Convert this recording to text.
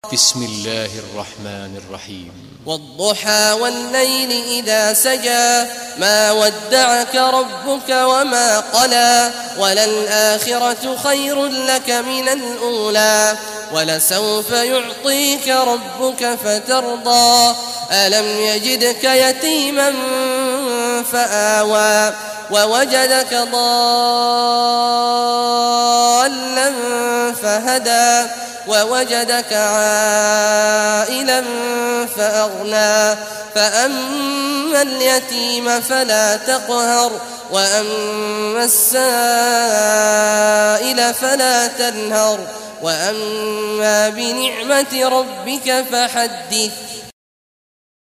بسم الله الرحمن الرحيم والضحى والليل إذا سجى ما ودعك ربك وما قلى وللآخرة خير لك من الأولى ولسوف يعطيك ربك فترضى ألم يجدك يتيما فآوى ووجدك ضالا فهدى ووجدك عائلا فأغنى فأما اليتيم فلا تقهر وأما السائل فلا تنهر وأما بنعمة ربك فحدث